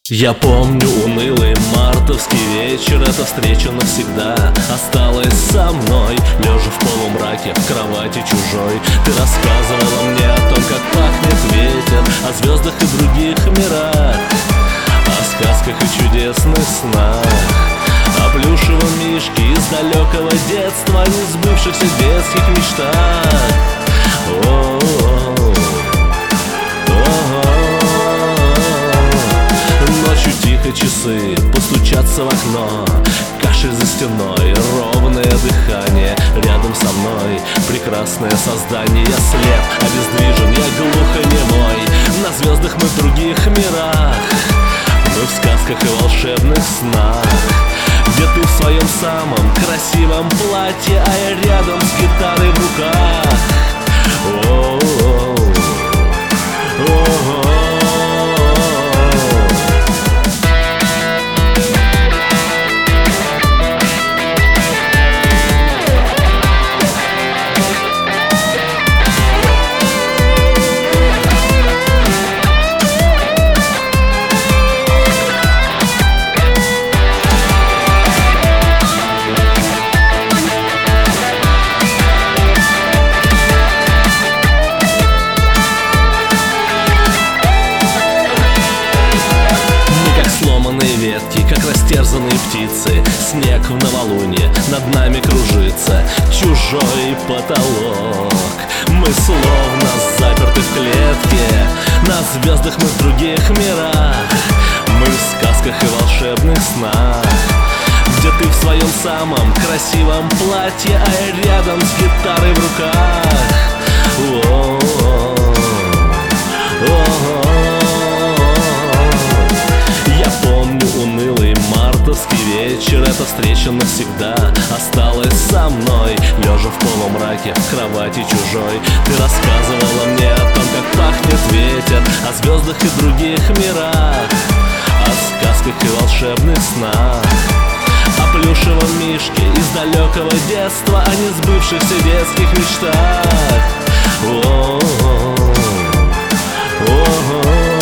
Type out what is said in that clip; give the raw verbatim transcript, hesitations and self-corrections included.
Я помню унылый мартовский вечер, эта встреча навсегда осталась со мной. Лежа в полумраке, в кровати чужой, ты рассказывала мне о том, как пахнет ветер, о звездах и других мирах, о сказках и чудесных снах, о плюшевом мишке из далекого детства, о несбывшихся детских мечтах. О-о-о. Ночью тихо часы постучатся в окно, кашель за стеной, ровное дыхание рядом со мной. Прекрасное создание, я слеп, обездвижен, я глухонемой. На звездах мы в других мирах, мы в сказках и волшебных снах, где ты в своем самом красивом платье, а я рядом с гитарой в руках. О-о-о. О-о-о. Ветки, как растерзанные птицы, снег в новолуние над нами кружится, чужой потолок. Мы словно заперты в клетке, на звездах мы в других мирах, мы в сказках и волшебных снах, где ты в своем самом красивом платье, а я рядом с гитарой в руках. О-о-о. О-о-о. Унылый мартовский вечер, эта встреча навсегда осталась со мной. Лежа в полумраке, в кровати чужой, ты рассказывала мне о том, как пахнет ветер, о звездах и других мирах, о сказках и волшебных снах, о плюшевом мишке из далекого детства, о несбывшихся детских мечтах. О-о-о. О-о-о.